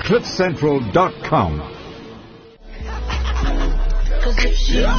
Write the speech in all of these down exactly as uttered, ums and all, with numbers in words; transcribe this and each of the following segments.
cliff central dot com. Cause if she did,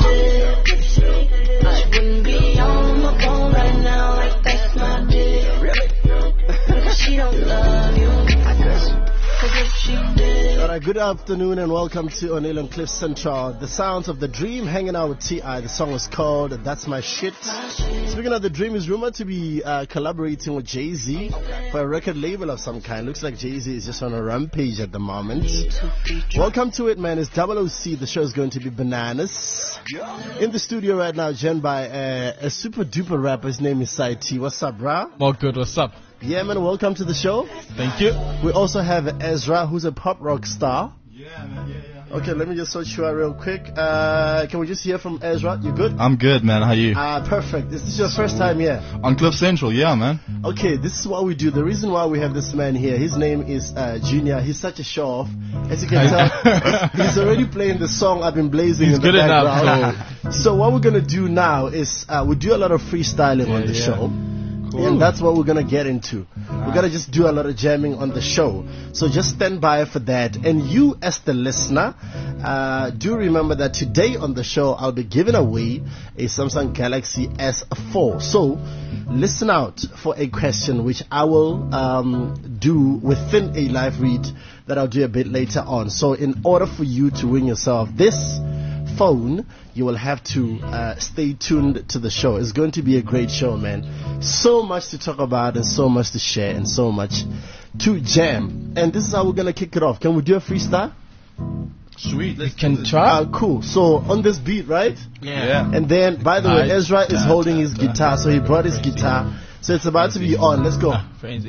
I wouldn't be on my phone right now like that's my deal. Cause she don't love you. Cause if she did. Alright, good afternoon and welcome to O'Neill and Cliff Central. The sounds of The Dream, hanging out with T I. The song was called That's My Shit. Speaking of The Dream, is rumored to be uh, collaborating with Jay-Z for a record label of some kind. Looks like Jay-Z is just on a rampage at the moment. Welcome to it, man. It's double O C. The show is going to be bananas. In the studio right now, joined by uh, a super duper rapper. His name is Sai T. What's up, brah? More good, what's up? Yeah, man, welcome to the show. Thank you. We also have Ezra, who's a pop rock star. Yeah, man, yeah, yeah. Okay, let me just search you out real quick. Uh, can we just hear from Ezra? You good? I'm good, man. How are you? Ah, uh, perfect. Is this your first time here? On Cliff Central, yeah, man. Okay, this is what we do. The reason why we have this man here, his name is uh, Junior. He's such a show-off. As you can tell, he's already playing the song I've been blazing he's in the good background. Enough, so what we're going to do now is uh, we do a lot of freestyling yeah, on the yeah. show. Cool. And that's what we're going to get into. Nice. We're going to just do a lot of jamming on the show. So just stand by for that. And you, as the listener, uh, do remember that today on the show, I'll be giving away a Samsung Galaxy S four. So listen out for a question which I will um, do within a live read that I'll do a bit later on. So in order for you to win yourself this phone, you will have to uh, stay tuned to the show. It's going to be a great show, man. So much to talk about and so much to share and so much to jam. And this is how we're going to kick it off. Can we do a freestyle? Sweet. Let's can try. Uh, cool. So on this beat, right? Yeah. yeah. And then, by the way, Ezra is holding his guitar, so he brought his guitar. So it's about to be on. Let's go. Frenzy.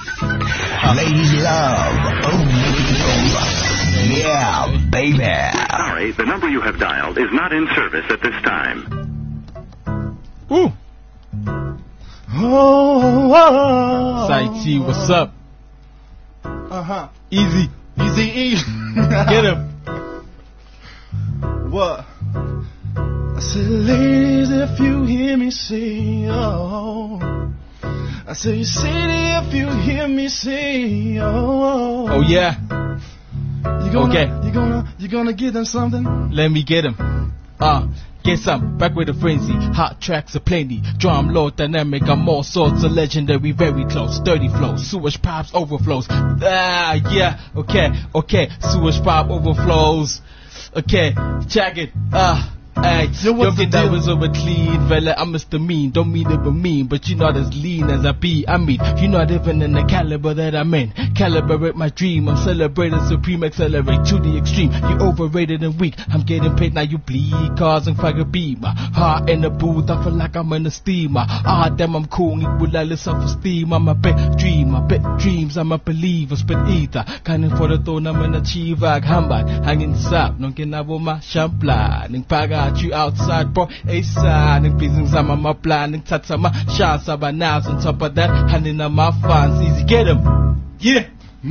Lady love. Oh, yeah, baby. Sorry, the number you have dialed is not in service at this time. Ooh. Oh, oh, Sai T, what's up? Uh-huh. Easy. Easy E. Get him. What? I said, ladies, if you hear me say, oh. I said, city, if you hear me say, oh. Oh, yeah. You gonna, okay. You gonna, you gonna give them something? Let me get him. Uh, get some, back with a frenzy. Hot tracks are plenty. Drum load dynamic, I'm all sorts of legendary, very close. Dirty flows, sewage pipes overflows. Ah, yeah, okay, okay. Sewage pipe overflows. Okay, check it. Ah. Ay, yo, get that was over clean, fella. I'm Mister Mean, don't mean to be mean, but you're not as lean as I be. I mean, you're not even in the caliber that I'm in. Calibrate my dream, I'm celebrating supreme, accelerate to the extreme. You overrated and weak, I'm getting paid, now you bleed. Cars and fire beam, heart in the booth, I feel like I'm in a steamer. Ah, damn, I'm cool, equal self-esteem. I'm a big dreamer, big dreams, I'm a believer, spit ether. Canning for the throne, I'm an achiever. Hambad, hanging sap, nung kinaboma, shampla, ning paga. You outside, bro, A-side, and business, I'm on my plan, and tats on my shots, I'm on top of that, handing on my fans, easy, get him, yeah.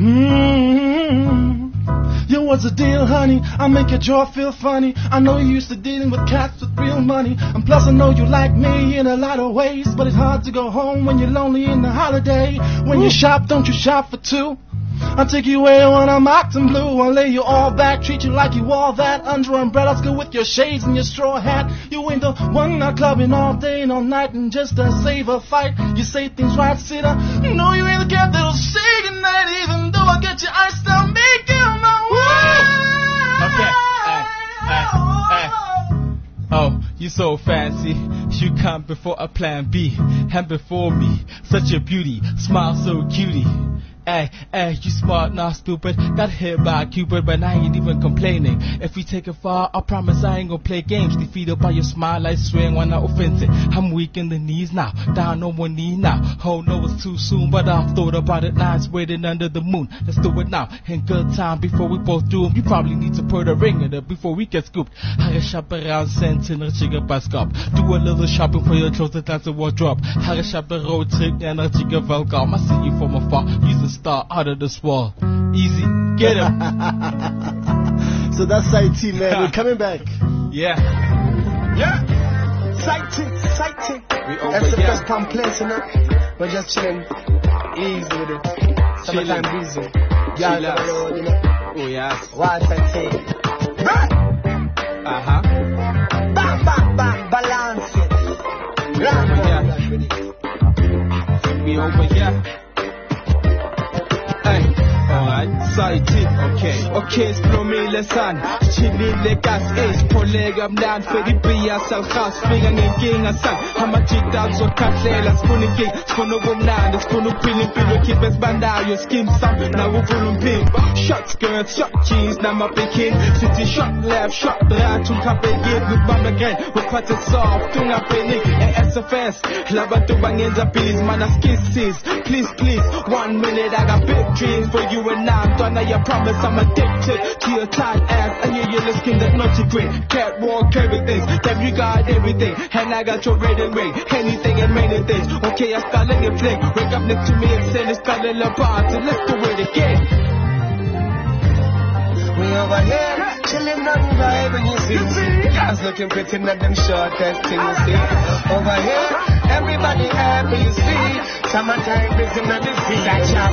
Mm-hmm. Yo, what's the deal, honey? I make your jaw feel funny. I know you used to dealing with cats with real money, and plus I know you like me in a lot of ways, but it's hard to go home when you're lonely in the holiday. When Ooh. You shop, don't you shop for two? I'll take you away when I'm acting blue. I'll lay you all back, treat you like you all that. Under umbrellas, go with your shades and your straw hat. You ain't the one not clubbing all day and all night and just to save a fight. You say things right, sit up. You know you ain't the cat that'll say goodnight, even though I get your eyes still make you my way. Okay, hey, hey, hey. Oh, you so fancy. You come before a plan B, and before me, such a beauty, smile so cutie. Ay, ay, you smart, not stupid. Got hit by a Cupid, but I ain't even complaining. If we take it far, I promise I ain't gonna play games. Defeated by your smile, I swing when I offend it. I'm weak in the knees now, down on one knee now. Oh no, it's too soon, but I've thought about it now. It's waiting under the moon. Let's do it now, in good time before we both do them. You probably need to put a ring in it before we get scooped. I can shop around cents in a chicken basket. Do a little shopping for your clothes, that's a wardrobe. I can shop a road trip and a chicken welcome. I see you from afar, use a star out of this wall. Easy, get him. So that's Sai T, man. We're coming back. Yeah. Yeah. Sai T, Sai T. That's the first time place, you know. We're just chilling. Easy with it. Summertime breezy. Yeah, you know. Oh, yes. What a thing. Uh-huh. Back, back, back, balance it. Yeah. Me over here. Hey, alright, sighted, okay. Okay, splomile san, chilile gas, ace, polega mnan, fedi pia sal gas, finger ngenkinga san, hamachita zo katlela, spooning king, spono gumnan, spono pilling pillow, keep us banda, your skin sam, now we pull pin, shot skirts, shot jeans, now my picking, city shot left, shot right, to cap again, with bomb again, we pat it soft, tunga penny, and S F S, lava to bangenza please, man, as kisses, please, please, one minute, I got big dreams for you and I, don't know your promise, I'm addicted to your tight ass, and your yellow skin that naughty grit, catwalk everything, then you got everything, and I got your rating ring, anything and many things, okay, I start letting you flick, wake up next to me and say, let's start a little party, let's do it again. We over here, chillin' on the vibe and you see, guys looking pretty in them shortest thing you see. Over here, everybody happy you see, summertime busy in the sea, I chop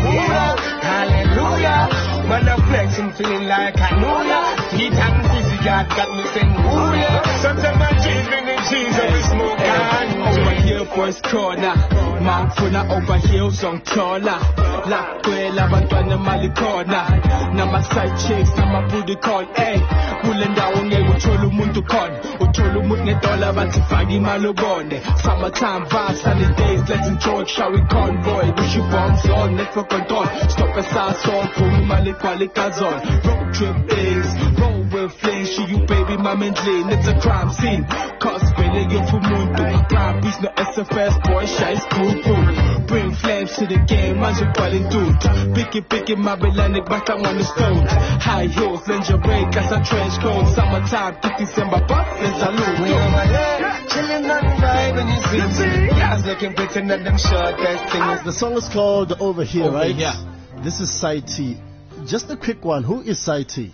hallelujah. Man, I'm flexing, feeling like I know ya. Heat and fizzy, God got me saying, ooh yeah. Sometimes I'm chasing the cheese and we smoke and over here, first corner. Mount Funa over here, on corner. La Quella, Bantana Malicona. Now my side chicks, now my booty call, eh. Pulling down, eh, with Cholu Muntu con. Ucholu Mutne Dollar, Batifagi Malobone. Summertime vibes, sunny days, let's enjoy. Shall we convoy? Wish you bombs on, network control. Stop us ass on, Kumi Malik. Qualicazon, road trip things, roll with flames, show you baby my lane, it's a crime scene, cosplay you for moon, crime beast no S F S, boy shy school food, bring flames to the game, man you calling dude, picky picky my Belanic but I'm on the stone, high heels, lingerie, got a trench coat, summertime, to December, buff, let's salute, we over here, chilling on the vibe and you see, guys looking pretty in them shortest things. The song is called Over Here, Over right? Here. This is Saiti. Just a quick one. Who is Saiti?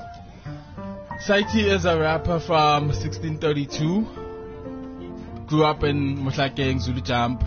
Saiti is a rapper from sixteen thirty-two. Grew up in Mohlakeng, Zulu Jump.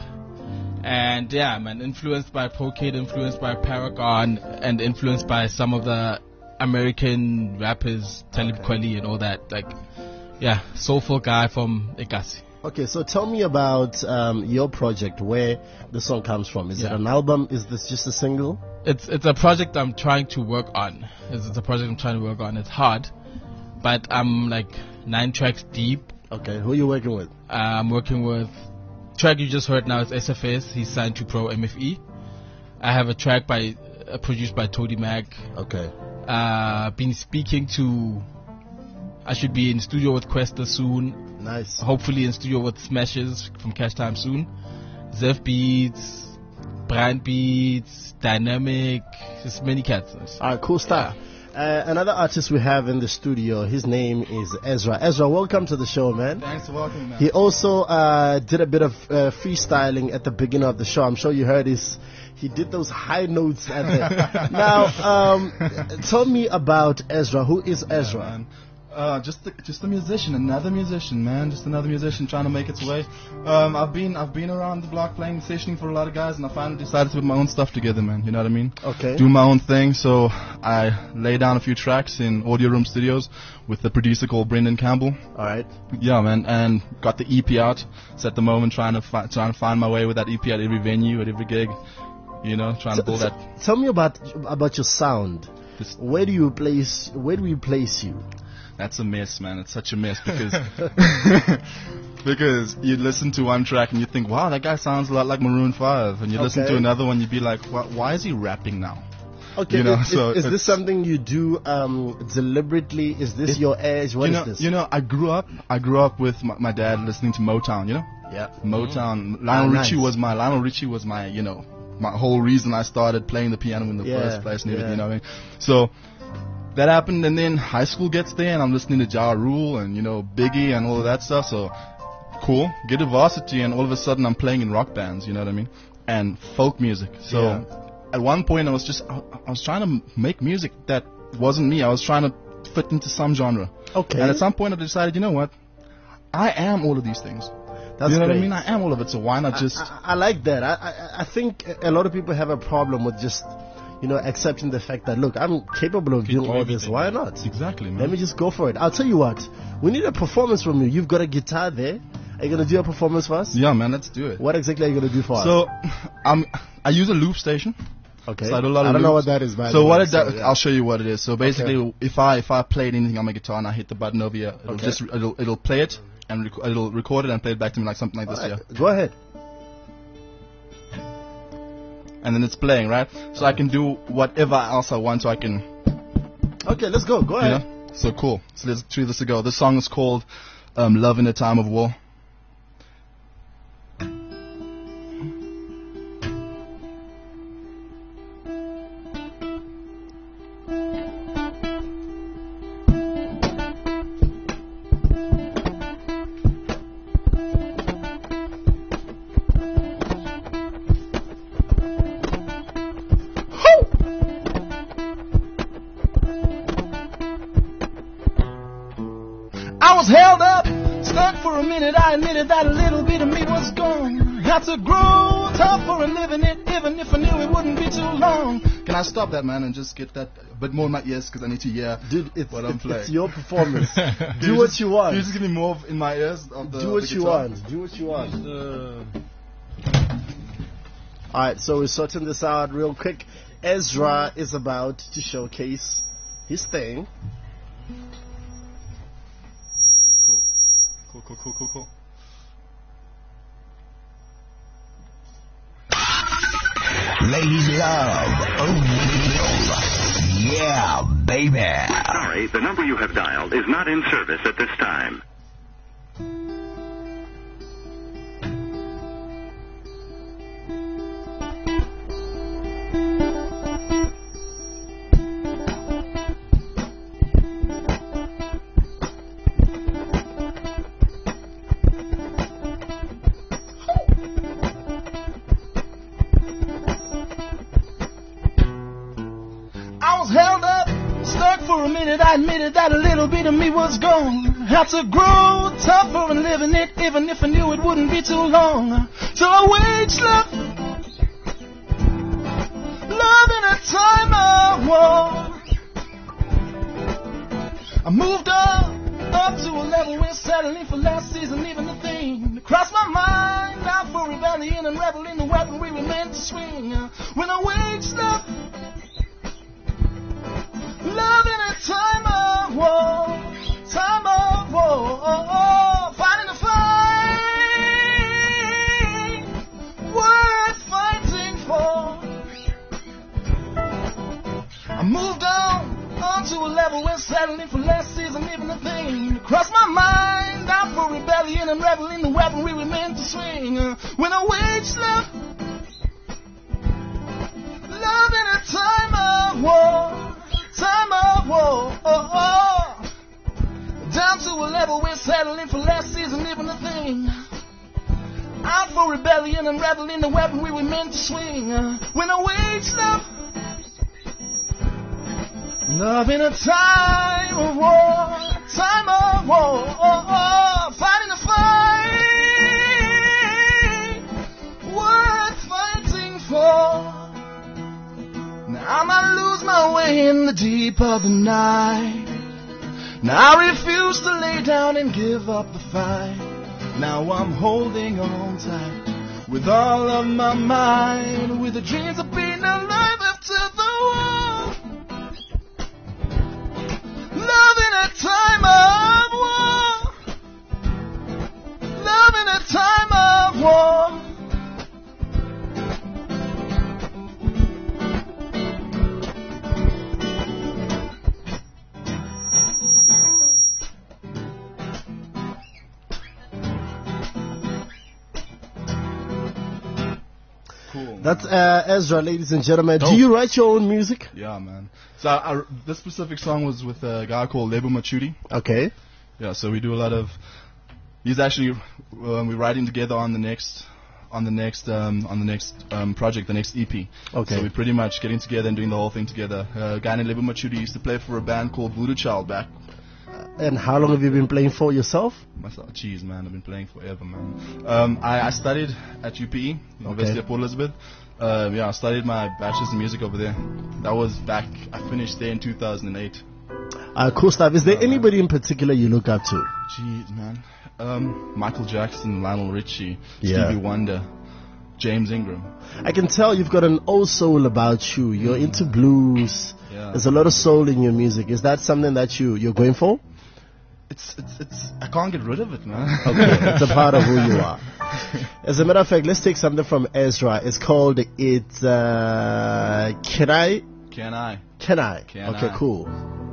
And yeah, man, influenced by Pro Kid, influenced by Paragon, and influenced by some of the American rappers, Talib Kweli and all that. Like, yeah, soulful guy from Ekasi. Okay, so tell me about um, your project, where the song comes from. Is Yeah. it an album? Is this just a single? It's it's a project I'm trying to work on. It's, it's a project I'm trying to work on. It's hard, but I'm like nine tracks deep. Okay, who are you working with? Uh, I'm working with track you just heard now is S F S. He's signed to Pro M F E. I have a track by uh, produced by Toady Mac. Okay. Uh, been speaking to. I should be in studio with Questa soon. Nice. Hopefully in studio with Smashes from Cash Time soon. Zeph Beats, Brian Beats, Dynamic, just many cats. All right, cool stuff. Uh, another artist we have in the studio, his name is Ezra. Ezra, welcome to the show, man. Thanks for welcoming me. He also uh, did a bit of uh, freestyling at the beginning of the show. I'm sure you heard his. He did those high notes at the. Now, um, tell me about Ezra. Who is Ezra? Yeah, man. Uh, just a, just a musician, another musician, man. Just another musician trying to make its way. Um, I've been I've been around the block playing, sessioning for a lot of guys, and I finally decided to put my own stuff together, man. You know what I mean? Okay. Do my own thing. So I lay down a few tracks in Audio Room Studios with the producer called Brendan Campbell. All right. Yeah, man, and got the E P out. So at the moment, trying to fi- trying to find my way with that E P at every venue, at every gig. You know, trying So- to build so- that. Tell me about about your sound. This- Where do you place? Where do we place you? That's a mess, man. It's such a mess because because you listen to one track and you think, wow, that guy sounds a lot like Maroon five, and you listen Okay. to another one, you'd be like, why, why is he rapping now? Okay, You know, is, so is, is this it's- something you do um, deliberately? Is this It- your edge? What you is know, this? you know, I grew up, I grew up with my, my dad listening to Motown. You know, yeah. Motown. Lionel Ah, Richie nice. was my Lionel Richie was my you know my whole reason I started playing the piano in the Yeah, first place and everything. yeah. You know what I mean? So that happened, and then high school gets there, and I'm listening to Ja Rule and you know Biggie and all of that stuff. So cool, get to varsity, and all of a sudden I'm playing in rock bands. You know what I mean? And folk music. So Yeah. at one point I was just I, I was trying to m- make music that wasn't me. I was trying to fit into some genre. Okay. And at some point I decided, you know what? I am all of these things. That's you know great. what I mean? I am all of it. So why not just? I, I, I like that. I, I I think a lot of people have a problem with just, you know, accepting the fact that, look, I'm capable of Can doing do all this. everything. Why not? Exactly, man. Let me just go for it. I'll tell you what. We need a performance from you. You've got a guitar there. Are you going to do a performance for us? Yeah, man, let's do it. What exactly are you going to do for us? So, um, I use a loop station. Okay. So I do a lot of I don't know loops. what that is, by So the what way, it does, so, yeah. I'll show you what it is. So basically, Okay. if I if I played anything on my guitar and I hit the button over here, it'll Okay. just it'll it'll play it and rec- it'll record it and play it back to me like something like this All right, here. Go ahead. And then it's playing, right? So I can do whatever else I want. So I can, Okay, let's go. Go you ahead. know. So cool. So let's give this a go. This song is called um, "Love in a Time of War." I was held up, stuck for a minute. I admitted that a little bit of me was gone. Had to grow tough for a living it, even if I knew it wouldn't be too long. Can I stop that, man, and just get that a bit more in my ears because I need to hear Dude, it's, what I'm it's, playing. it's your performance. Can Do what you want. Can you just give me more in my ears? Of the, Do of what the you guitar? want. Do what you want. Alright, so we're sorting this out real quick. Ezra is about to showcase his thing. Cool. Cool, cool, cool, cool, cool. Ladies love Omegle. Yeah, baby. Sorry, the number you have dialed is not in service at this time. I was held up, stuck for a minute. I admitted that a little bit of me was gone. Had to grow tough for a living it, even if I knew it wouldn't be too long. Till I waged love, love in a time of war. I moved up, up to a level where settling for less isn't even a thing. It crossed my mind, out for rebellion and reveling the weaponry we meant to swing. When I waged love, love in a time of war, time of war, fighting a fight worth fighting for. I moved on, on to a level where settling for less isn't even a thing. Crossed my mind, out for rebellion and reveling the weaponry we meant to swing. When I waged love, love in a time of war, time of war, oh, oh. Down to a level where settling for less isn't even a thing. Out for rebellion and reveling the weapon we were meant to swing. Uh, when I waged love, love in a time of war, time of war, oh, oh. Fighting a fight worth fighting for. Now I might lose my way in the deep of the night. Now I refuse to lay down and give up the fight. Now I'm holding on tight with all of my might, with the dreams of being alive after the war. Love in a time of war. Love in a time of war. Cool. That's uh, Ezra, ladies and gentlemen. Dope. Do you write your own music? Yeah, man. So I, I, this specific song was with a guy called Lebu Machuti. Okay. Yeah, so we do a lot of. He's actually um, we're writing together on the next on the next um, on the next um, project, the next E P. Okay. So we're pretty much getting together and doing the whole thing together. Uh, a guy named Lebu Machuti used to play for a band called Voodoo Child back And how long have you been playing for yourself? Myself, geez, man, I've been playing forever, man. Um, I, I studied at U P E, University Okay. of Port Elizabeth. Um, yeah, I studied my bachelor's in music over there. That was back, I finished there in two thousand eight. Uh, cool stuff. Is there anybody in particular you look up to? Jeez, man. Um, Michael Jackson, Lionel Richie, Yeah. Stevie Wonder, James Ingram. I can tell you've got an old soul about you. You're into blues. Yeah. There's a lot of soul in your music. Is that something that you, you're going for? It's, it's, it's, I can't get rid of it, man. Okay, it's a part of who you are. As a matter of fact, let's take something from Ezra. It's called It's uh, Can I? Can I? Can I? Can okay, I? cool.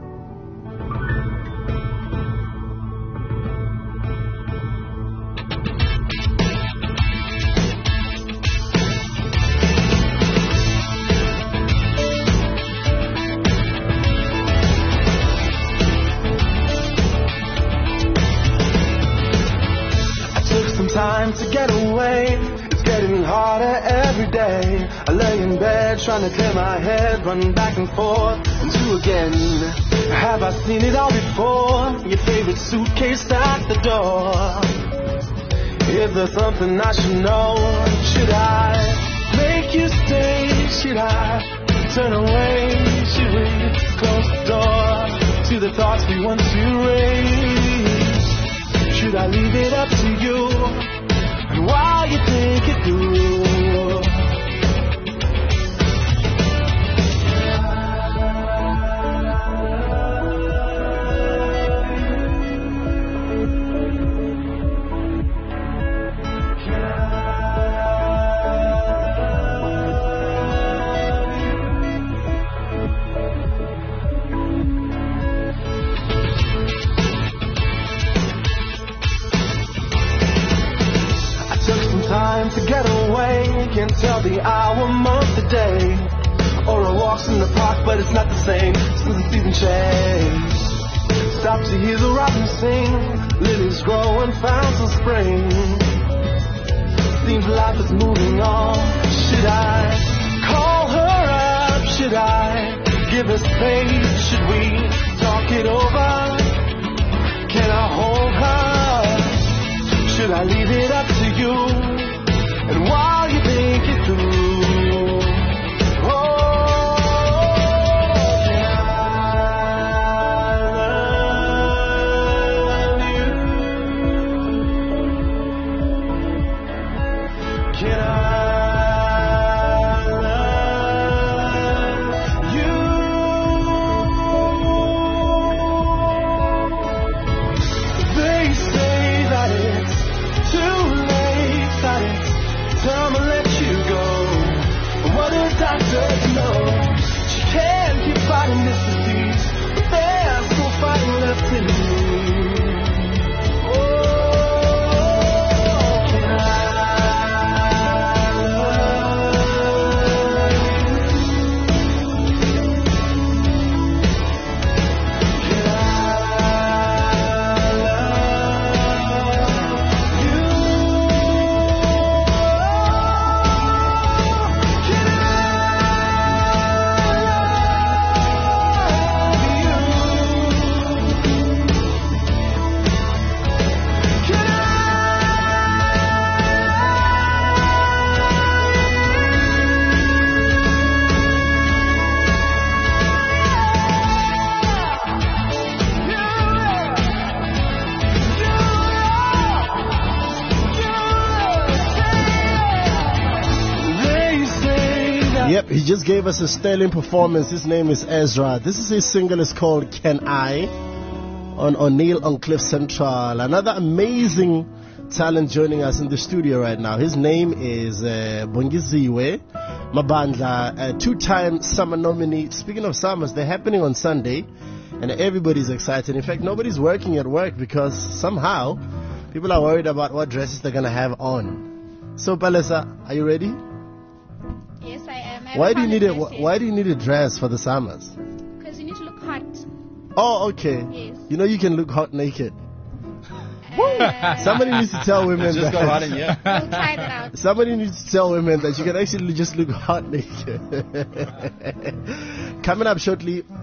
Time to get away, it's getting harder every day. I lay in bed trying to clear my head, running back and forth and to again. Have I seen it all before? Your favorite suitcase at the door. Is there something I should know? Should I make you stay? Should I turn away? Should we close the door to the thoughts we want to raise? Should I leave it up to you? And while you think it through, time to get away, can't tell the hour, month, the day. Or a walks in the park, but it's not the same since the season changed. Stop to hear the robin sing, lilies grow and fountains of spring. Seems life is moving on. Should I call her up? Should I give her space? Should we talk it over? Can I hold her? Should I leave it up to you? And while you think it through, oh, can I love you? Can I love you? They say that it's too late, that it's time to let you go. What does doctors know? She can't keep fighting this disease, but there's still fighting left in me. Oh, can I love you? Can Yep, he just gave us a sterling performance. His name is Ezra. This is his single. It's called Can I? On O'Neill on Cliff Central. Another amazing talent joining us in the studio right now. His name is uh, Bongiziwe Mabandla, a two-time summer nominee. Speaking of summers, they're happening on Sunday, and everybody's excited. In fact, nobody's working at work because somehow people are worried about what dresses they're going to have on. So, Palesa, are you ready? Yes, I am. I Why do you found need a dress, Why do you need a dress for the summers? Because you need to look hot. Oh, okay. Yes. You know you can look hot naked. Uh, Somebody needs to tell women Just that. go hot in here. We'll try that out. Somebody needs to tell women that you can actually just look hot naked. Coming up shortly,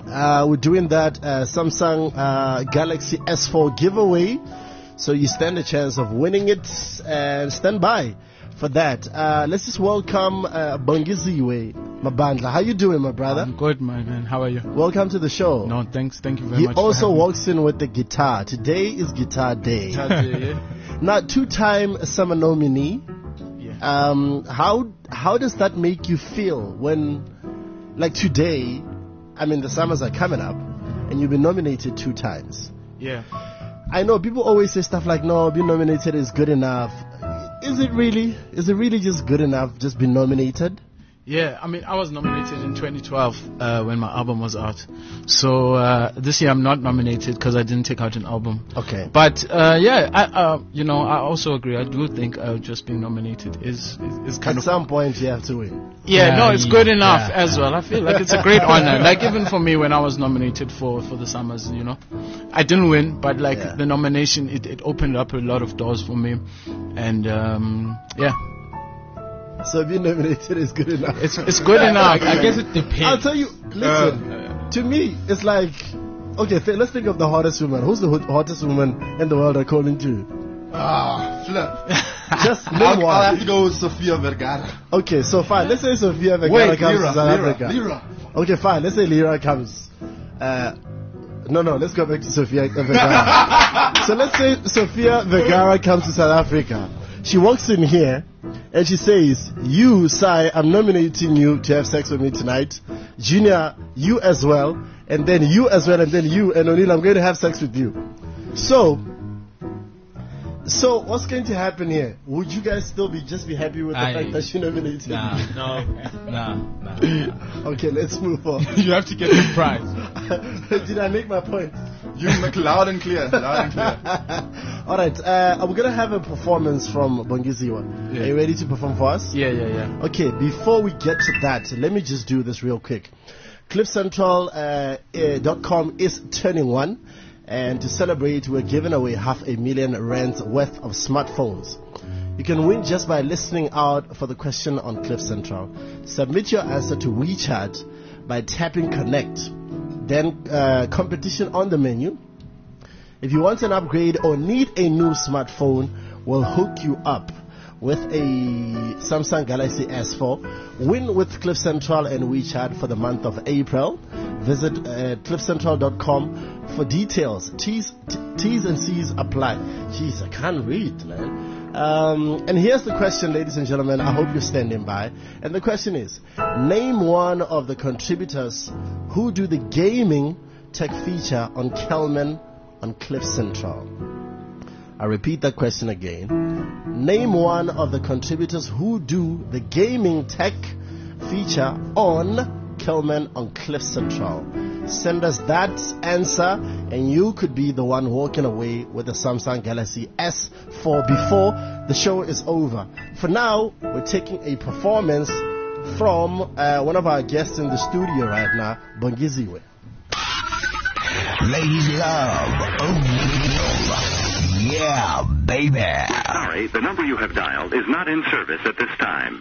Uh, we're doing that uh, Samsung uh, Galaxy S four giveaway. So you stand a chance of winning it, and stand by for that. Uh, let's just welcome uh, Bongiziwe Mabandla. How you doing, my brother? I'm good, my man. How are you? Welcome to the show. No, thanks. Thank you very He much. He also for having walks in with the guitar. Today is Guitar Day. Guitar Day, yeah. Now, two-time summer nominee. Yeah. Um, how how does that make you feel when, like today, I mean the summers are coming up, and you've been nominated two times? Yeah. I know people always say stuff like, no, being nominated is good enough. Is it really? Is it really just good enough, just being nominated? Yeah, I mean, I was nominated in twenty twelve uh, when my album was out. So uh, this year I'm not nominated because I didn't take out an album. Okay. But uh, yeah, I, uh, you know, I also agree. I do think uh, just being nominated is is, is kind At of. At some point you have to win. Yeah, yeah no, it's good enough yeah. as well. I feel like it's a great honor. Like even for me when I was nominated for, for the Summers, you know, I didn't win, but like yeah. the nomination, it, it opened up a lot of doors for me, and um, yeah. So being nominated is good enough. It's it's good enough. I guess it depends. I'll tell you. Listen, uh, to me, it's like, okay, th- let's think of the hottest woman. Who's the ho- hottest woman in the world according to? Ah, flip. Just name I'll, one. I'll have to go with Sofia Vergara. Okay, so fine. Let's say Sofia Vergara Wait, comes Lira, to South Lira, Africa. Lira. Okay, fine. Let's say Lira comes. Uh, no, no. Let's go back to Sofia Vergara. So let's say Sofia Vergara comes to South Africa. She walks in here and she says, you, Sai, I'm nominating you to have sex with me tonight. Junior, you as well. And then you as well. And then you. And O'Neill, I'm going to have sex with you. So, so what's going to happen here? Would you guys still be just be happy with the I, fact that she nominated nah, you? No, nah, nah. Okay, let's move on. You have to get the prize. Did I make my point? You make loud and clear. Loud and clear. All right, uh, we're going to have a performance from Bongiziwe. Yeah. Are you ready to perform for us? Yeah, yeah, yeah. Okay, before we get to that, let me just do this real quick. cliff central dot com uh, is turning one. And to celebrate, we're giving away half a million rands worth of smartphones. You can win just by listening out for the question on Cliff Central. Submit your answer to WeChat by tapping connect. Then uh, competition on the menu. If you want an upgrade or need a new smartphone, we'll hook you up with a Samsung Galaxy S four. Win with Cliff Central and WeChat for the month of April. Visit uh, cliff central dot com for details. T's, t- T's and C's apply. Jeez, I can't read, man. Um, and here's the question, ladies and gentlemen. I hope you're standing by. And the question is, name one of the contributors who do the gaming tech feature on Kelman on Cliff Central. I repeat that question again. Name one of the contributors who do the gaming tech feature on Kelman on Cliff Central. Send us that answer and you could be the one walking away with the Samsung Galaxy S four before the show is over. For now, we're taking a performance from uh, one of our guests in the studio right now, Bongiziwe. Ladies love, oh, yeah, baby. Sorry, the number you have dialed is not in service at this time.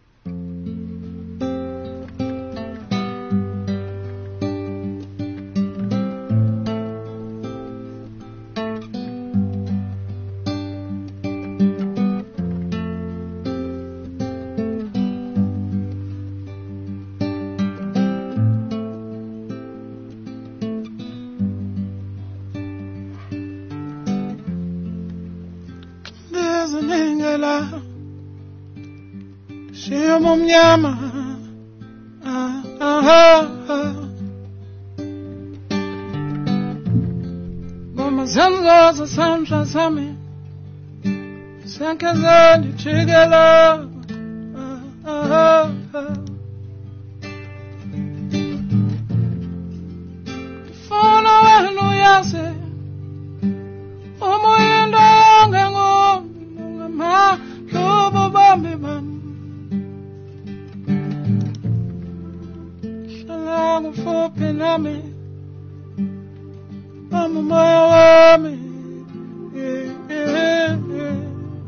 Mnyama ah, ah, ah. Mama zanzo za samsha sami Sankazani chigala ah, ah, ah. Kifona wenu yase Omoyendo yonge ngombe Ngama lobo bambi bambi Long for Penami, I'm a Miami, yeah, yeah, yeah.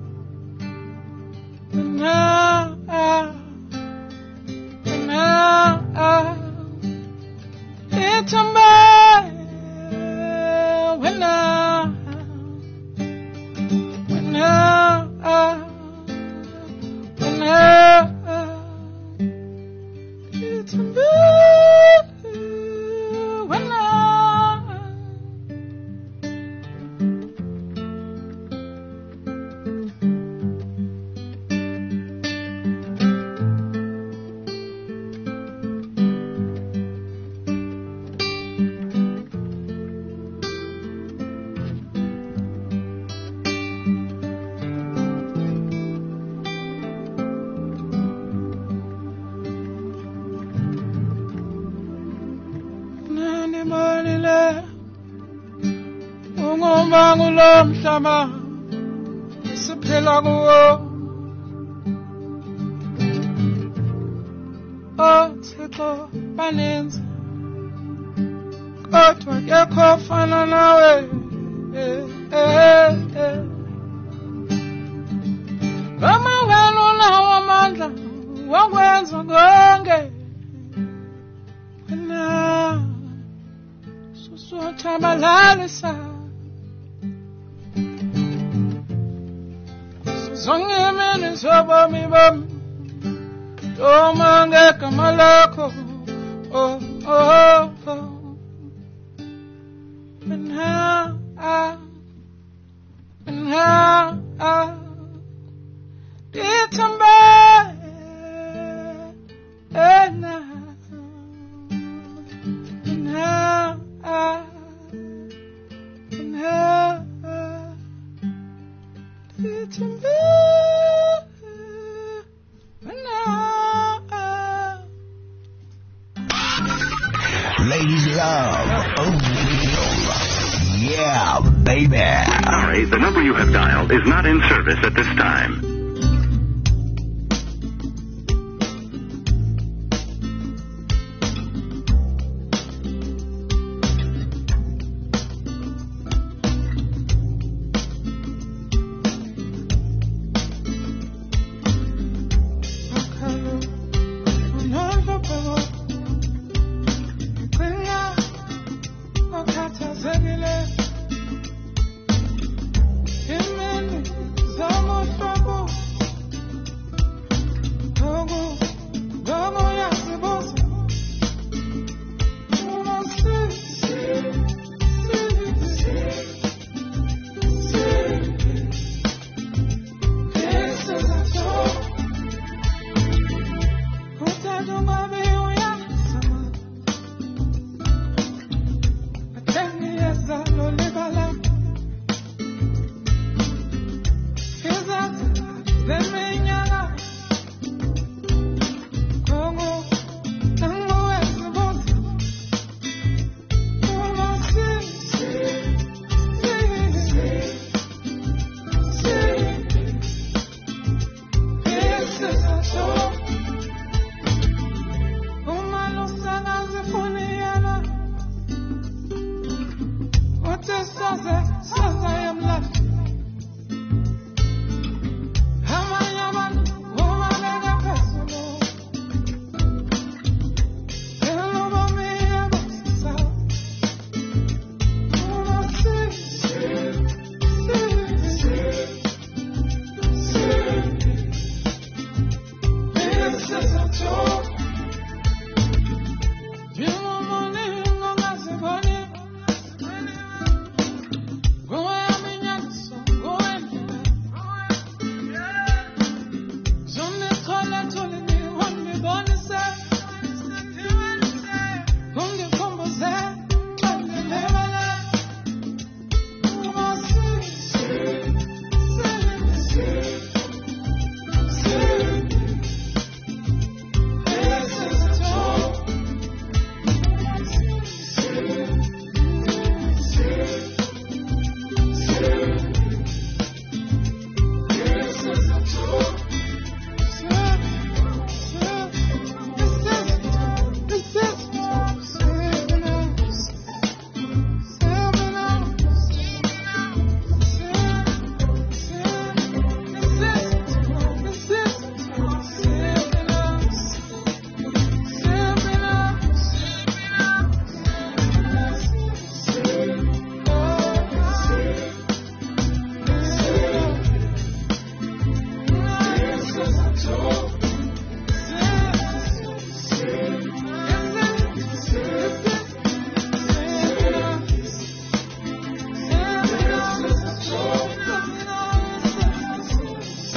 And now, and now, it's Mhlaba siphila kuwo oThixo baninzi kodwa akekho ofana nawe Kama wena unawo amandla wakwenza konke wena susuthabalalisa Zongimini sobomi bami Doma ngegama lakho Oh, oh, oh Mina, ah Mina, ah Ditambe Ena Mina, ah Mina, ah Ditambe Ladies love, oh, yeah, baby. Sorry, the number you have dialed is not in service at this time. Trouble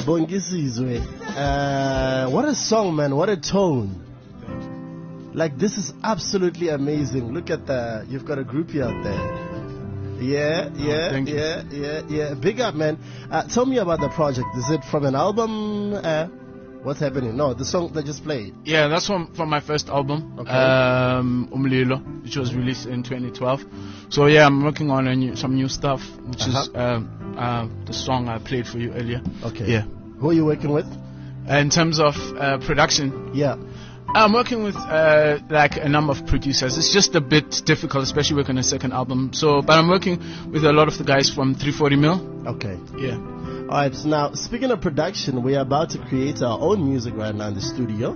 Bongisizwe, uh, what a song, man! What a tone! Like, this is absolutely amazing. Look at the, you've got a groupie out there. Yeah, yeah, Thank you. yeah, yeah, yeah. Big up, man. Uh, tell me about the project. Is it from an album? Uh, what's happening? No, the song that just played. Yeah, that's from from my first album, Okay. um, Umlilo, which was released in twenty twelve. So yeah, I'm working on a new, some new stuff, which is Uh-huh. um, uh, the song I played for you earlier. Okay. Yeah. Who are you working with? In terms of uh, production, Yeah. I'm working with uh, like a number of producers. It's just a bit difficult, especially working on a second album. So, but I'm working with a lot of the guys from three forty mil. Okay. Yeah. All right. So now, speaking of production, we are about to create our own music right now in the studio.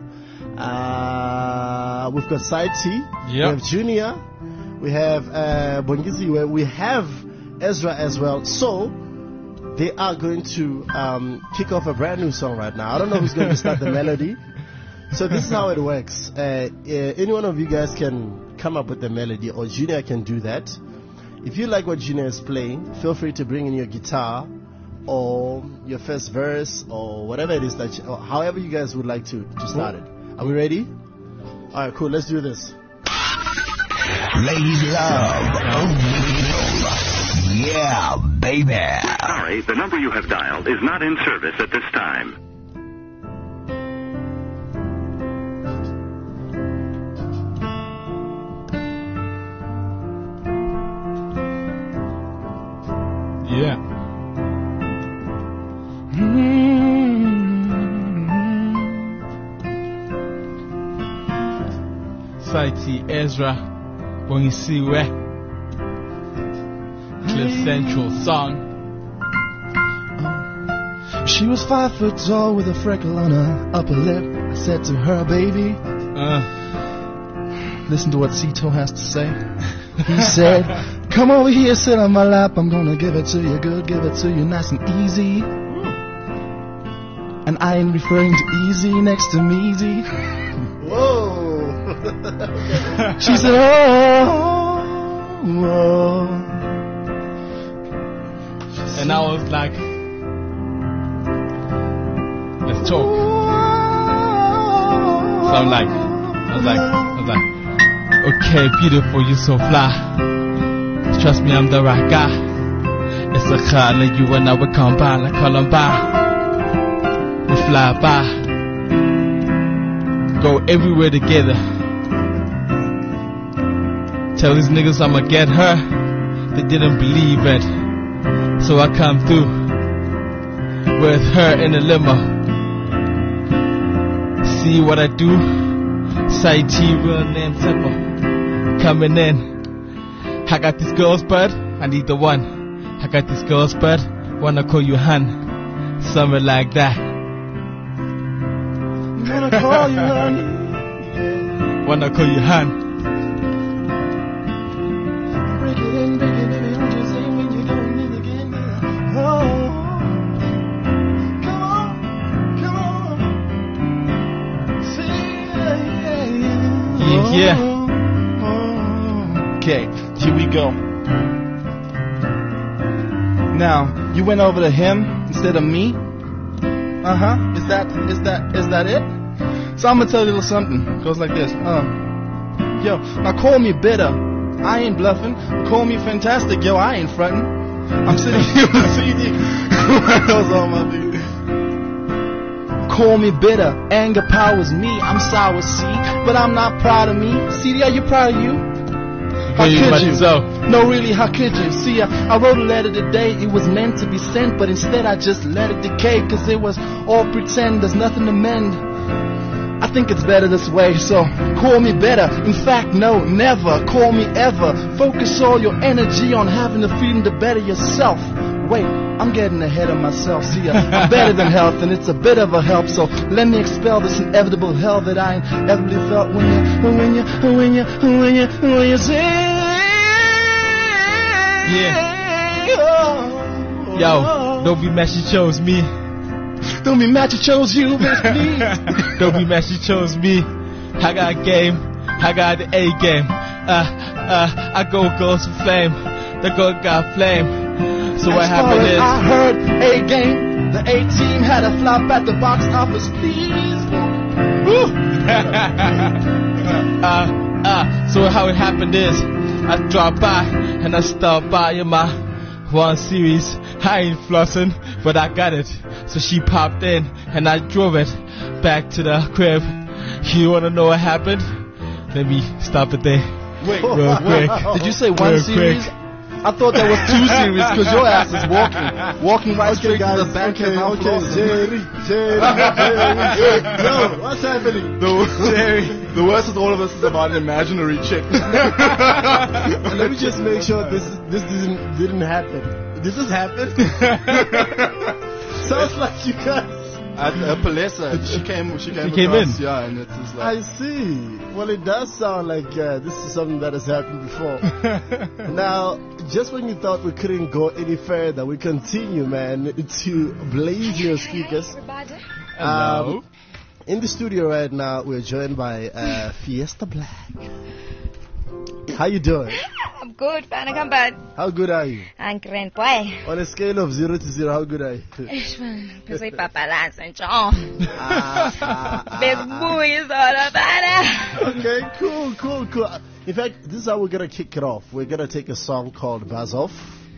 Uh, we've got Side T. We Yep. have Junior. We have uh, Bongiziwe. We have Ezra as well. So they are going to um, kick off a brand new song right now. I don't know who's going to start the melody. So this is how it works. Uh, uh, any one of you guys can come up with the melody, or Junior can do that. If you like what Junior is playing, feel free to bring in your guitar or your first verse or whatever it is that, you, or however you guys would like to, to start it. Are we ready? All right, cool. Let's do this. Ladies love. Yeah, baby. Sorry, the number you have dialed is not in service at this time. Yeah. Saiti Ezra Bongisiwe Cliff Central song. She was five foot tall with a freckle on her upper lip. I said to her, baby, Uh, listen to what Sito has to say. He said, come over here, sit on my lap. I'm gonna give it to you good, give it to you nice and easy. And I ain't referring to easy next to Measy. Whoa! She said, oh, oh. and I was like, let's talk. So I'm like, I was like, I was like, okay, beautiful, you so fly. Trust me, I'm the right guy. It's a khana, you and I would come by like Columbine. We fly by, go everywhere together. Tell these niggas I'ma get her. They didn't believe it, so I come through with her in a limo. See what I do? Side T, real name simple. Coming in. I got these girls, bud. I need the one. I got these girls, bud. Wanna call you hun. Something like that. Wanna call you honey. Wanna call you hun. Break it in, break it, baby. Don't you say when you don't need again. Oh, come on, come on. Say yeah, Yeah, yeah, yeah. Okay, here we go. Now, you went over to him instead of me? Uh-huh. Is that is that is that it? So I'm gonna tell you a little something. It goes like this. Uh, yo, now call me bitter. I ain't bluffing. Call me fantastic. Yo, I ain't fronting. I'm sitting here with C D. What else on my feet? Call me bitter. Anger powers me. I'm sour, see, but I'm not proud of me. C D, are you proud of you? How Very could much you? so. No, really, how could you? See, I, I wrote a letter today. It was meant to be sent, but instead I just let it decay, cause it was all pretend. There's nothing to mend. I think it's better this way, so call me better. In fact, no, never. Call me ever. Focus all your energy on having the freedom to better yourself. Wait, I'm getting ahead of myself. See, I'm better than health, and it's a bit of a help. So let me expel this inevitable hell that I inevitably felt when you, when you, when you, when you, when you say, Yeah. Yo, don't be mad she chose me. Don't be mad she chose you, bitch, please. Don't be mad she chose me. I got game, I got the A game. Uh, uh, I go girls for flame. The girl got flame. So what As far happened as is, I heard A game. The A-Team had a flop at the box office, please. Woo! uh, uh, so how it happened is, I dropped by and I stopped by in my one series. I ain't flossing, but I got it. So she popped in and I drove it back to the crib. You wanna know what happened? Let me stop it there. Wait, real quick. Did you say one Real series? quick. I thought that was two series because your ass is walking, walking right Okay, straight guys. to the back Okay, of the okay. floor. Jerry, Jerry, Jerry. Yo, what's happening? The, Jerry, the worst of all of this is about an imaginary chick. Let me just make sure this this didn't didn't happen. Did this happen? Sounds like you guys. At uh, Palesa, she came, she came, She came across, in. yeah, and it's just like. I see. Well, it does sound like uh, this is something that has happened before. Now, just when you thought we couldn't go any further, we continue, man, to blaze your speakers. Hello. Um, in the studio right now, we're joined by uh, Fiesta Black. How you doing? I'm good, Fana Kambad. How good are you? I'm grand boy. On a scale of zero to zero, how good are you? Because I papalas and John. Ah, ah, ah, Big ah. boy is all about it. Okay, cool, cool, cool. In fact, this is how we're gonna kick it off. We're gonna take a song called Buzz Off.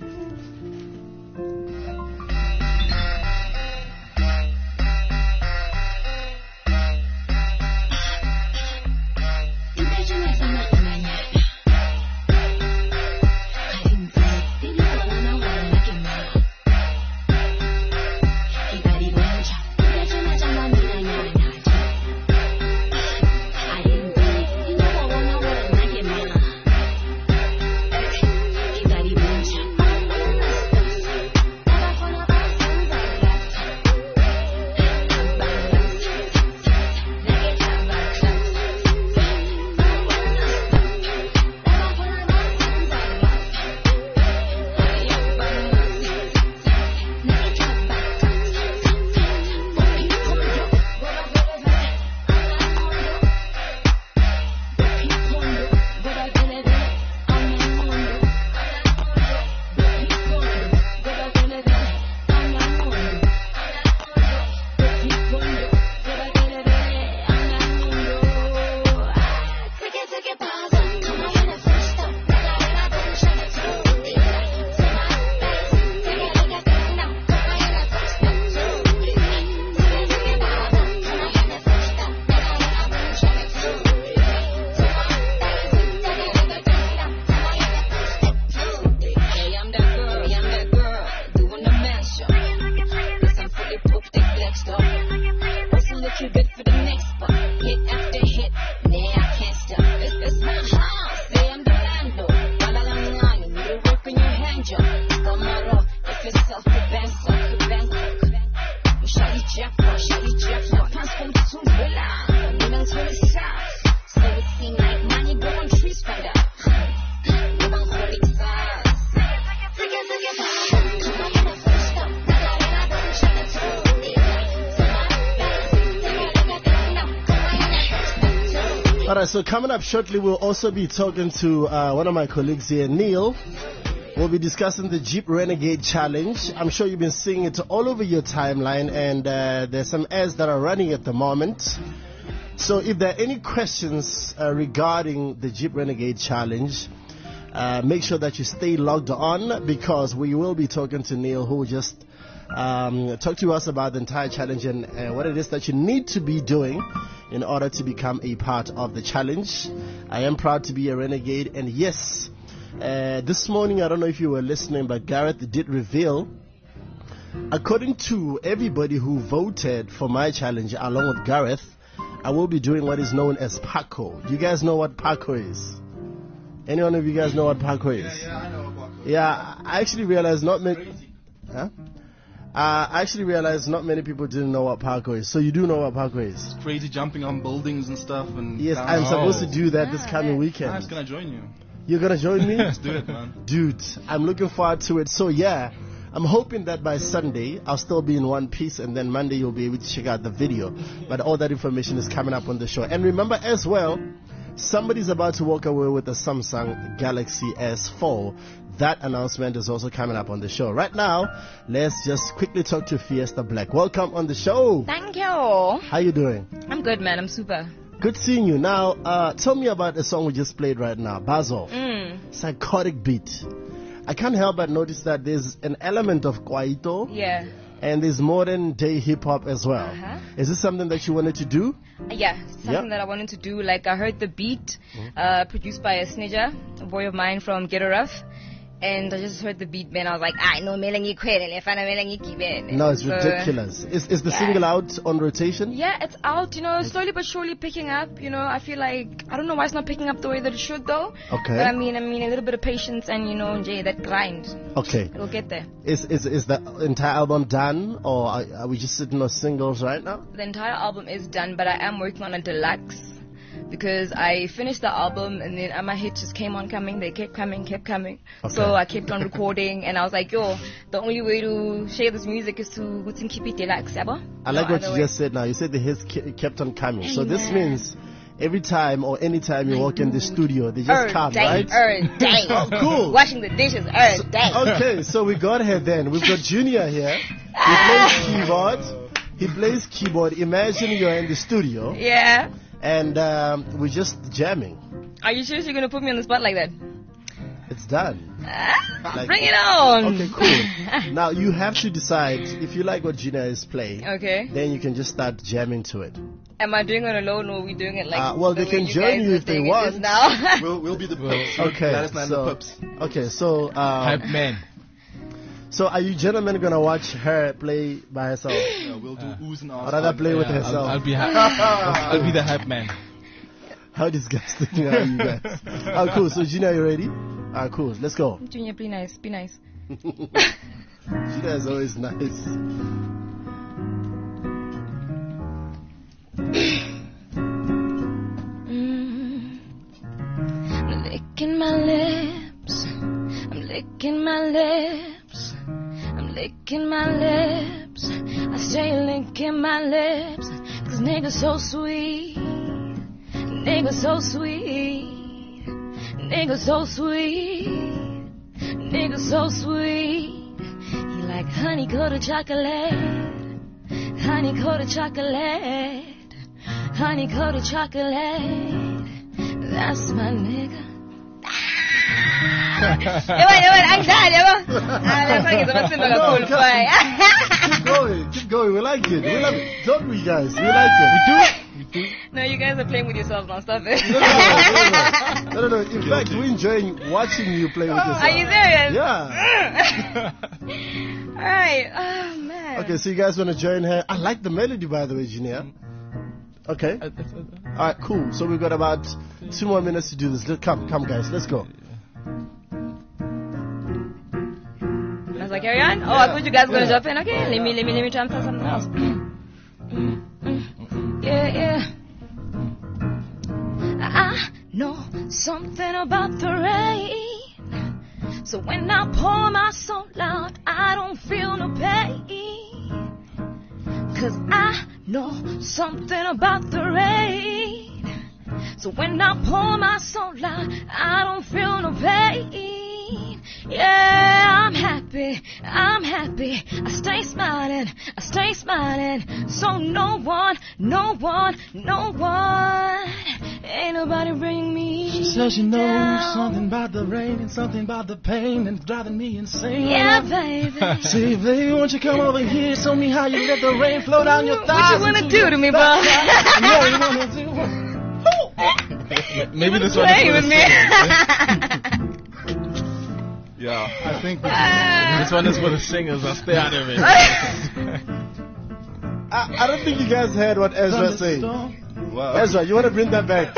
Alright, so coming up shortly, we'll also be talking to uh, one of my colleagues here, Neil. We'll be discussing the Jeep Renegade Challenge. I'm sure you've been seeing it all over your timeline, and uh, there's some ads that are running at the moment. So if there are any questions uh, regarding the Jeep Renegade Challenge, uh, make sure that you stay logged on, because we will be talking to Neil, who will just um, talk to us about the entire challenge and uh, what it is that you need to be doing in order to become a part of the challenge. I am proud to be a renegade, and yes, uh, this morning, I don't know if you were listening, but Gareth did reveal, according to everybody who voted for my challenge along with Gareth, I will be doing what is known as parkour. Do you guys know what parkour is? Anyone of you guys know what parkour is? Yeah, yeah, I know what parkour is. Yeah, I actually realized not many. Huh? Uh, I actually realized not many people didn't know what parkour is. So you do know what parkour is? Crazy jumping on buildings and stuff. And Yes, down. I'm supposed to do that this coming I weekend. was gonna join you. You're gonna join me? Let's do it, man. Dude, I'm looking forward to it. So yeah, I'm hoping that by Sunday I'll still be in one piece, and then Monday you'll be able to check out the video. But all that information is coming up on the show. And remember as well, Somebody's about to walk away with a Samsung Galaxy S four. That announcement is also coming up on the show. Right now, let's just quickly talk to Fiesta Black. Welcome on the show. Thank you. How you doing? I'm good, man. I'm super. Good seeing you. Now, uh, tell me about the song we just played right now, Bazov. Mm. Psychotic beat. I can't help but notice that there's an element of kwaito. Yeah. And there's modern day hip hop as well. Uh-huh. Is this something that you wanted to do? Yeah, something Yep. that I wanted to do. Like, I heard the beat, uh, produced by a Snidger, a boy of mine from Ghetto Rough. And I just heard the beat, man. I was like, I know melangi kwele, if I know melangi kibe. No, it's So, ridiculous. Is, is the yeah. single out on rotation? Yeah, it's out, you know, slowly but surely picking up. You know, I feel like, I don't know why it's not picking up the way that it should, though. Okay. But I mean, I mean, a little bit of patience and, you know, Jay, that grind. Okay. It'll get there. Is is is the entire album done, or are, are we just sitting on singles right now? The entire album is done, but I am working on a deluxe. Because I finished the album and then uh, my hits just came on coming. They kept coming, kept coming. Okay. So I kept on recording and I was like, yo, the only way to share this music is to to keep it deluxe, yabo? I like No what you other way. just said now. You said the hits ke- kept on coming. So this Amen. means every time or any time you walk in the studio, they just Er come, day, right? er day. Oh, cool. Washing the dishes, er day. Okay, so we got her then. We've got Junior here. He plays keyboard. He plays keyboard. Imagine you're in the studio. Yeah. And um, we're just jamming. Are you seriously going to put me on the spot like that? It's done. Like- Bring it on. Okay, cool. Now you have to decide if you like what Gina is playing. Okay. Then you can just start jamming to it. Am I doing it alone or are we doing it like Uh, well, the they way can join guys you are if they doing it want. just now? We'll, we'll be the pups. Okay. Gladys and I so, the pups. Okay, so um, Hype man. So are you gentlemen gonna watch her play by herself? Yeah, we'll do oohs and ahs. Or rather play with Yeah, herself? I'll, I'll be ha- I'll be the hype man. How disgusting are you guys? Oh, cool. So Gina, you ready? Ah, cool. Let's go. Junior, be nice, be nice. Gina is always nice. Mm. I'm licking my lips. I'm licking my lips. I'm licking my lips. I stay licking my lips. Cause niggas so sweet. Niggas so sweet. Niggas so sweet. Niggas so sweet. He like honey coated chocolate. Honey coated chocolate. Honey coated chocolate. That's my nigga. Yaman, yaman, ang dad, yaman. Ah, that's like it's a simple No, cool come- boy. Keep going. Keep going. We like it. We love it. Don't we, guys? We like it. We do it. No, you guys are playing with yourselves now. Stop it. No, no, no, no, no, no. In fact, we're enjoying watching you play with yourself. Are you serious? Yeah. Alright. Oh, man. Okay, so you guys want to join her? I like the melody, by the way, Junior. Okay. All right, cool. So we've got about two more minutes to do this. Let- Come, come, guys. Let's go. I was like, carry on? Oh, I thought you guys were going to jump in. Okay, let me, let me, let me try and tell something else. Yeah, yeah. I know something about the rain. So when I pour my soul out, I don't feel no pain. Cause I know something about the rain. So when I pour my soul out, I don't feel no pain. Yeah, I'm happy, I'm happy. I stay smiling, I stay smiling. So no one, no one, no one, ain't nobody bring me She says she knows down. something about the rain and something about the pain and it's driving me insane. Yeah, baby. See, baby, won't you come over here? Show me how you let the rain flow down your thighs. What you wanna into do your to me, thighs. bro? Yeah, you wanna do? Maybe this one Play is with for me. the Yeah, I think this one is for the singers. I'll stay out of it. I, I don't think you guys heard what Ezra said. Wow. Ezra, you want to bring that back?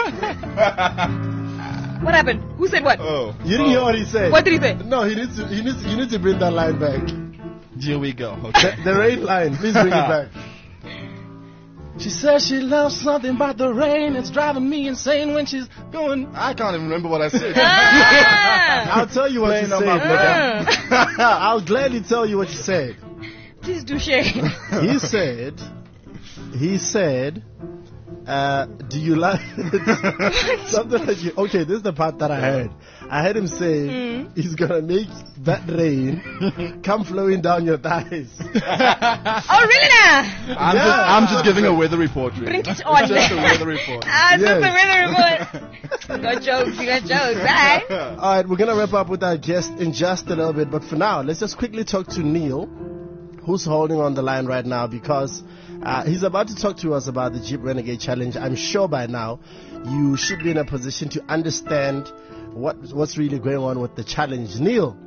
What happened? Who said what? Oh, You didn't hear what he said. What did he say? No, he needs to. He needs. You need to bring that line back. here we go. Okay. The, the rain line. Please bring it back. She says she loves something about the rain. It's driving me insane when she's going. I can't even remember what I said. Ah, I'll tell you what you Playing on said. my nigga. I'll gladly tell you what you said. please do share. He said. He said. Uh, do you like something like you? Okay, this is the part that I heard. I heard him say Mm. he's gonna make that rain come flowing down your thighs. Oh, really now? I'm, Yeah. just, I'm just giving a weather report. Really. Bring it It's on. just a weather report. Ah, it's just Yes. a weather report. You got jokes, you got jokes, right? All right, we're gonna wrap up with our guest in just a little bit, but for now, let's just quickly talk to Neil, who's holding on the line right now, because uh, he's about to talk to us about the Jeep Renegade Challenge. I'm sure by now you should be in a position to understand what what's really going on with the challenge. Neil,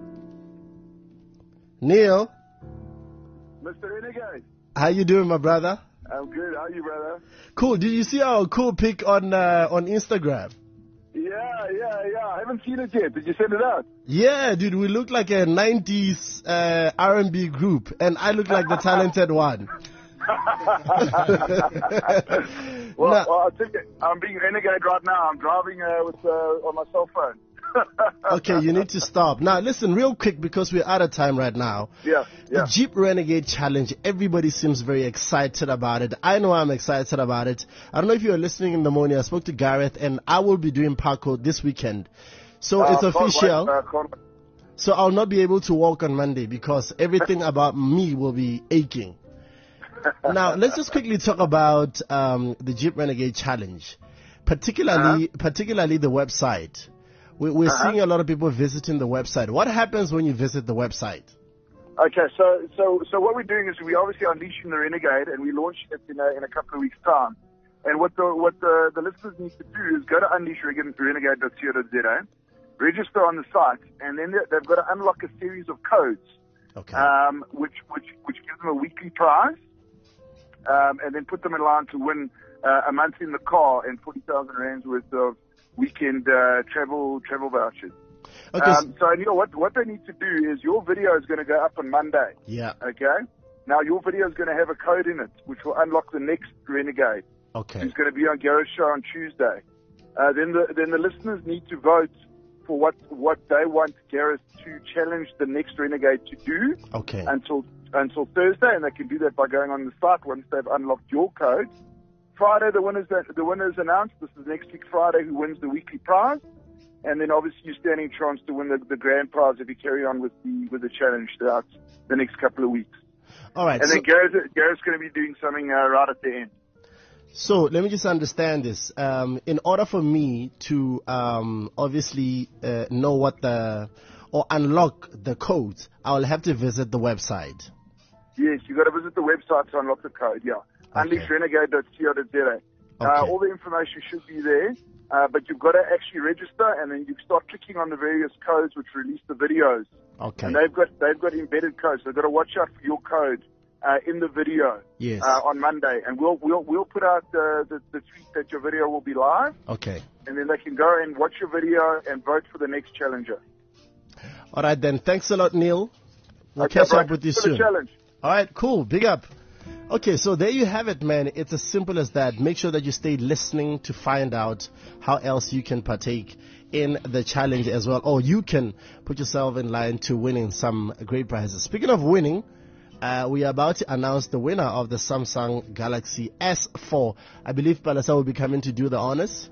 Neil, Mister Renegade, how you doing, my brother? I'm good. How are you, brother? Cool. Did you see our cool pic on uh, on Instagram? Yeah, yeah, yeah. I haven't seen it yet. Did you send it out? Yeah, dude, we look like a nineties uh, R and B group, and I look like the talented one. Well, Now- well, I'll tell you, I'm being renegade right now. I'm driving uh, with uh, on my cell phone. Okay, you need to stop. Now, listen, real quick, because we're out of time right now. Yeah, yeah. The Jeep Renegade Challenge, everybody seems very excited about it. I know I'm excited about it. I don't know if you were listening in the morning. I spoke to Gareth, and I will be doing parkour this weekend. So Uh, it's can't wait, official. uh, can't wait. So I'll not be able to walk on Monday because everything about me will be aching. Now, let's just quickly talk about um, the Jeep Renegade Challenge, particularly particularly the website. We, we're Uh-huh. seeing a lot of people visiting the website. What happens when you visit the website? Okay, so so so what we're doing is we obviously unleashing the Renegade, and we're launching it in a, in a couple of weeks' time. And what the what the, the listeners need to do is go to unleash renegade dot co dot za, register on the site, and then they- they've got to unlock a series of codes, okay. um, which which which gives them a weekly prize, um, and then put them in line to win uh, a month in the car and forty thousand rands worth of weekend uh, travel travel vouchers. Okay, Um, so, Neil, what, what they need to do is your video is going to go up on Monday. Yeah. Okay? Now, your video is going to have a code in it, which will unlock the next Renegade. Okay. Who's going to be on Gareth's show on Tuesday. Uh, then the then the listeners need to vote for what, what they want Gareth to challenge the next Renegade to do Okay. until until Thursday, and they can do that by going on the site once they've unlocked your code. Friday, the winners the winners announced. This is next week Friday, who wins the weekly prize. And then obviously you stand a chance to win the, the grand prize if you carry on with the with the challenge throughout the next couple of weeks. All right. And so, then Gareth, Gareth's going to be doing something uh, right at the end. so let me just understand this. Um, in order for me to um, obviously uh, know what the or unlock the codes, I will have to visit the website. Yes, you got to visit the website to unlock the code. Yeah, unleash renegade dot co dot za. Uh, Okay. all the information should be there, uh, but you've got to actually register, and then you start clicking on the various codes which release the videos. Okay. And they've got they've got embedded codes. So they've got to watch out for your code uh, in the video. Yes. Uh, on Monday, and we'll we'll we'll put out the, the the tweet that your video will be live, Okay. and then they can go and watch your video and vote for the next challenger. All right then. Thanks a lot, Neil. We'll Okay, catch bro. up with you For the soon. challenge. All right, cool. Big up. Okay, so there you have it, man. It's as simple as that. Make sure that you stay listening to find out how else you can partake in the challenge as well, or you can put yourself in line to winning some great prizes. Speaking of winning, uh, we are about to announce the winner of the Samsung Galaxy S four. I believe Palasa will be coming to do the honors.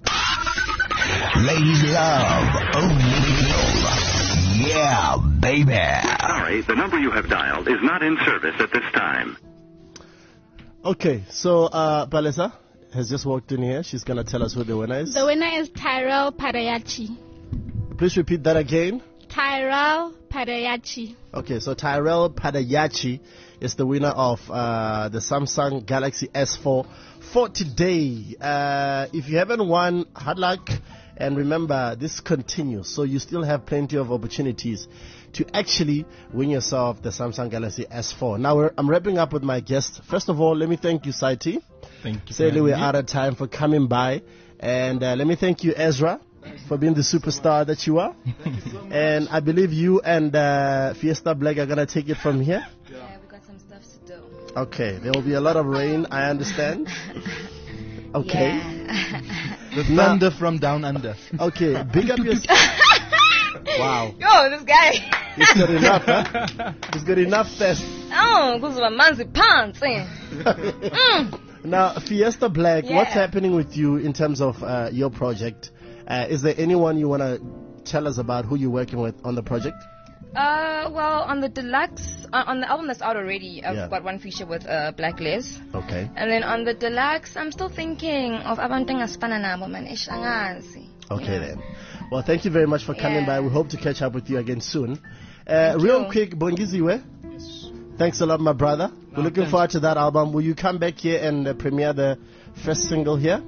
Ladies love only Neil. Yeah, baby. Sorry, the number you have dialed is not in service at this time. Okay, so uh, Palesa has just walked in here. She's going to tell us who the winner is. The winner is Tyrell Padayachi. Please repeat that again. Tyrell Padayachi. Okay, so Tyrell Padayachi is the winner of uh, the Samsung Galaxy S four for today. Uh, if you haven't won, hard luck. And remember, this continues, so you still have plenty of opportunities to actually win yourself the Samsung Galaxy S four. Now, we're, I'm wrapping up with my guest. First of all, let me thank you, Saiti. Thank you. Sadly, for we're having out me. of time for coming by. And uh, let me thank you, Ezra, for being the superstar that you are. And I believe you and uh, Fiesta Black are going to take it from here. Yeah, we got some stuff to do. Okay, there will be a lot of rain, I understand. Okay. The thunder from down under. Okay, big up your... Wow. Yo, this guy. He's got enough, huh? He's got enough thirst. Oh, kuzwa manzi pants. Eh. Mm. Now, Fiesta Black, Yeah. what's happening with you in terms of uh, your project? Uh, is there anyone you want to tell us about who you're working with on the project? Uh, well, on the deluxe, uh, on the album that's out already, I've Yeah. got one feature with uh, Black Les. Okay. And then on the deluxe, I'm still thinking of abantu engasifana nabo man, ish angazi. Okay then. Well, thank you very much for coming Yeah. by. We hope to catch up with you again soon. Uh, real you. quick, Bongiziwe. Yes. Thanks a lot, my brother. We're No, looking thanks. forward to that album. Will you come back here and uh, premiere the first single here?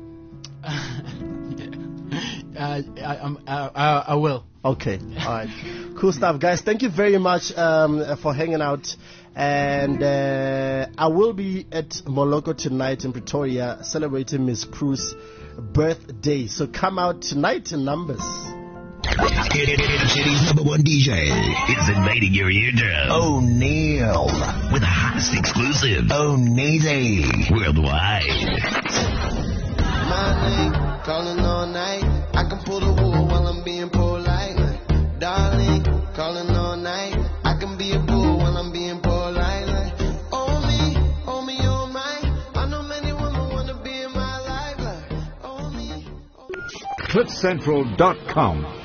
Uh, I, um, uh, I, I will. Okay. All right. Cool stuff, guys. Thank you very much um, for hanging out. And uh, I will be at Moloko tonight in Pretoria celebrating Miss Cruz's birthday. So come out tonight in numbers. City's number one D J is invading your eardrum. O'Neal with the hottest exclusive. O'Neal worldwide. My name, calling all night. I can pull the wool while I'm being polite. Darling, calling all night. I can be a fool while I'm being polite. Oh me, oh me, oh my. I know many women wanna be in my life. Oh me. cliff central dot com